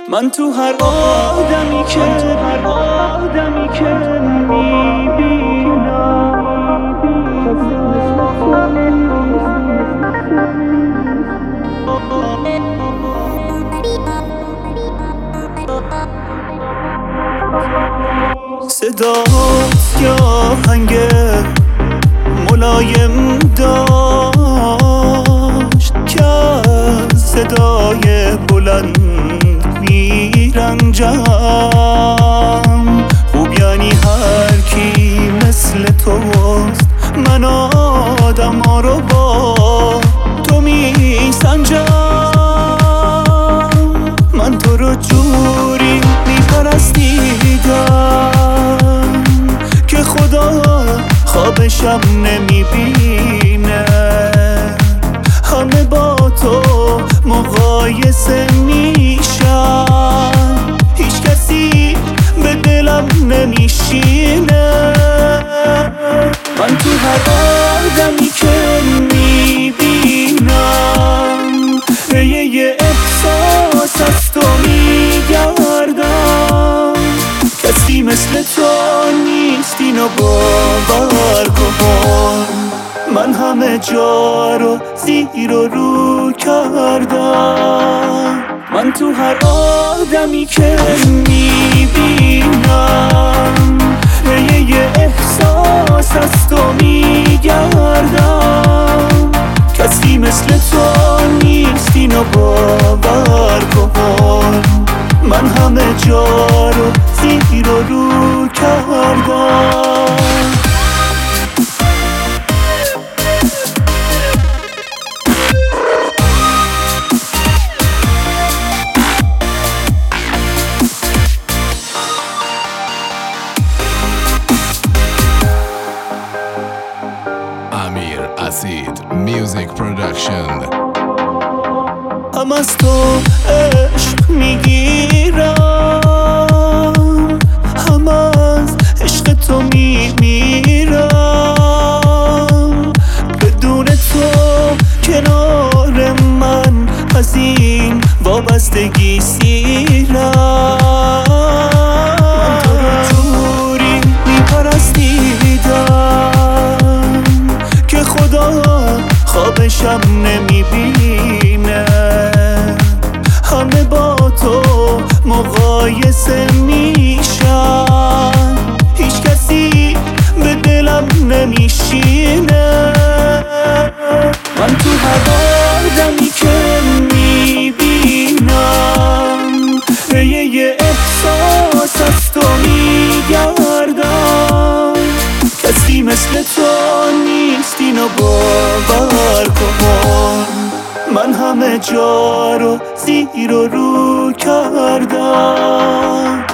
من تو هر آدمی که صدات که آهنگ ملایم داشت که از صدای بلند میرنجم. خوب یعنی هر کی مثل توست، من آدم ها رو با تو میسنجم. من تو رو جوری میپرستیدم که خدا خوابشم نمیبینه. همه با تو مقایسه میشن، هیچ کسی به دلم نمیشینه. من تو هر آدمی که میبینم یه احساس از تو میگردم. کسی مثل تو نیست، اینو باور کن. من همه جا رو زیر و رو کردم. من تو هر آدمی که میبینم یه احساس از تو میگردم. کسی مثل تو نیست، اینو باور کن. من همه جا رو زیر و رو کردم. Amir Acid Music Production. هم از تو عشق میگیرم، هم از عشق تو میمیرم. بدون تو کنار من از این وابستگی سیرم. من تو رو جوری میپرستیدم که خدا خوابشم نمیبینه. همه با تو مقایسه میشن، هیچ کسی به دلم نمیشینه. من تو هر آدمی که میبینم یه احساس از تو میگردم. کسی مثل تو نیست، اینو باور کن. من همه جا رو زیر و رو کردم.